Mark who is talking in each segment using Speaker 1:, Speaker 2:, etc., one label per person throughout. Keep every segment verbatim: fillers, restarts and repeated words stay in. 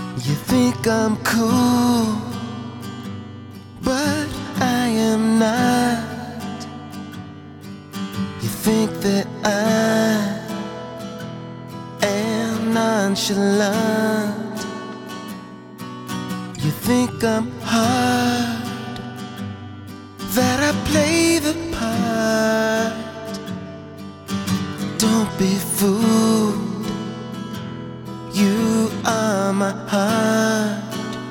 Speaker 1: You think I'm cool, but I am not. You think that I am nonchalant. You think I'm hard, that I play the part. Don't be fooled, you are my heart.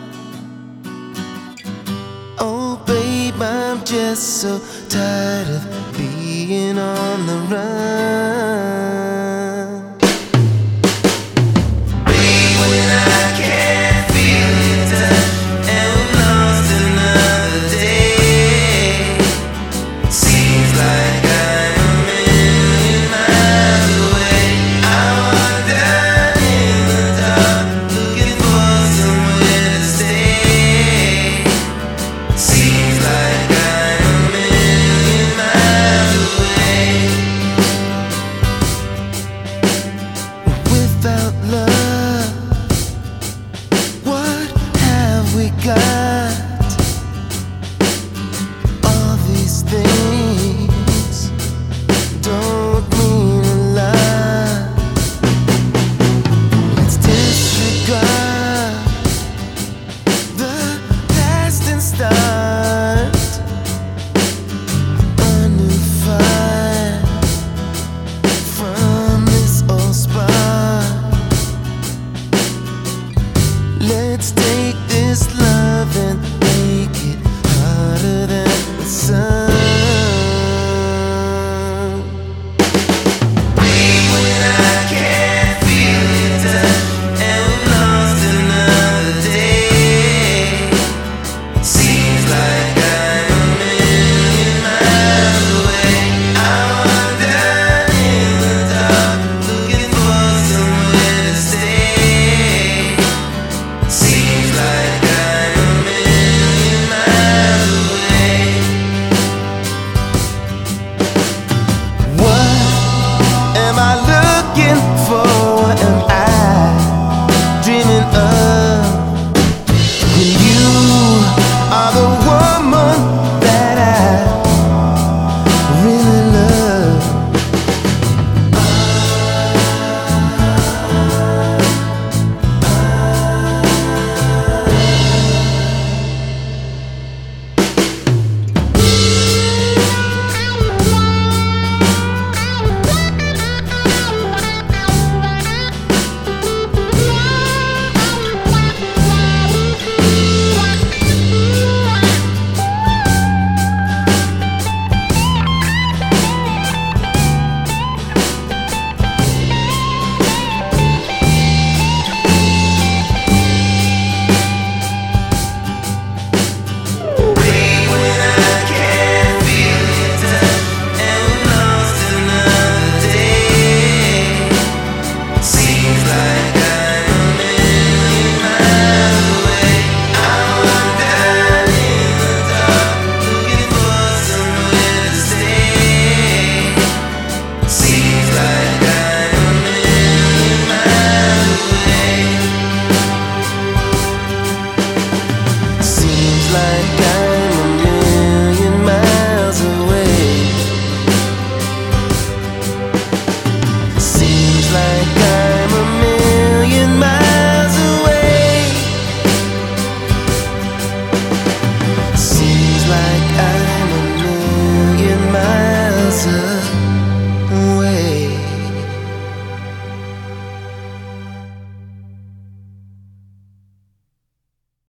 Speaker 1: Oh babe, I'm just so tired of being on the run. Babe, when I can't feel your touch and we're lost another day, seems like I'm a million miles away. I walk down in the dark, looking for somewhere to stay. Seems like I'm a million miles away. Without love, what have we got? All these things don't mean a lot. Let's disregard the past and start a new fire from this old spot. Let's take